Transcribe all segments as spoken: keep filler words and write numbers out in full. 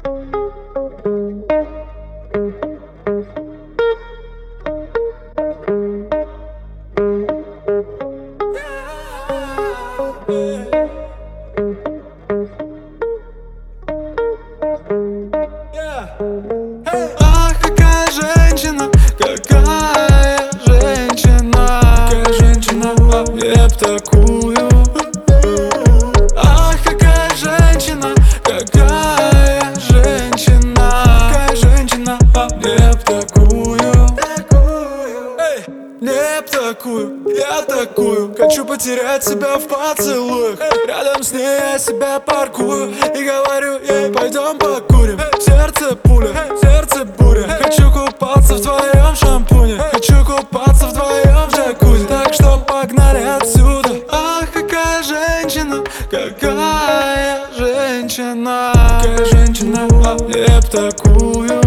Ах, какая женщина, какая женщина, какая женщина, я б такую. Ах, какая женщина, какая женщина, какая женщина, я б такую. Эй, не б такую, я такую. Хочу потерять себя в поцелуях. Рядом с ней я себя паркую и говорю ей: пойдем покурим. Сердце пуля, сердце буря. Хочу купаться в твоем шампуне, хочу купаться вдвоем в джакузи. Так что погнали отсюда. Ах, какая женщина, какая женщина, какая женщина, я б такую.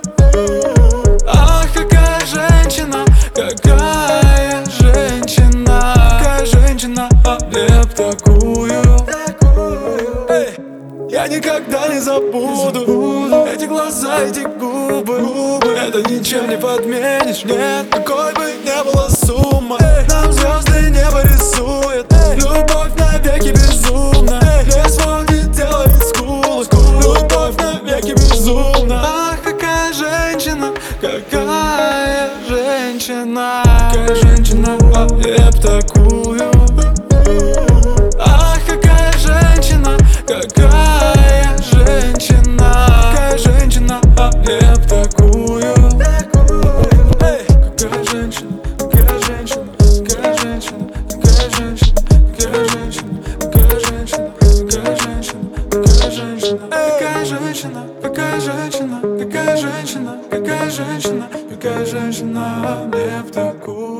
Ах, какая женщина, какая женщина, какая женщина, я б такую. Эй, я никогда не забуду эти глаза, эти губы. Это ничем не подменишь, нет, какой бы ни была сумма. Нам звезды небо рисует, любовь навеки безумна. Лес вон не делает скулы, любовь навеки безумна. Ах, какая женщина, какая женщина, какая женщина, я б такую. Ах, какая женщина, какая женщина, какая женщина, я б такую. Эй, какая женщина, какая женщина, какая женщина, какая женщина, какая женщина, какая женщина, какая женщина, какая женщина, какая женщина, какая женщина, какая женщина, какая женщина, какая женщина, я б такую.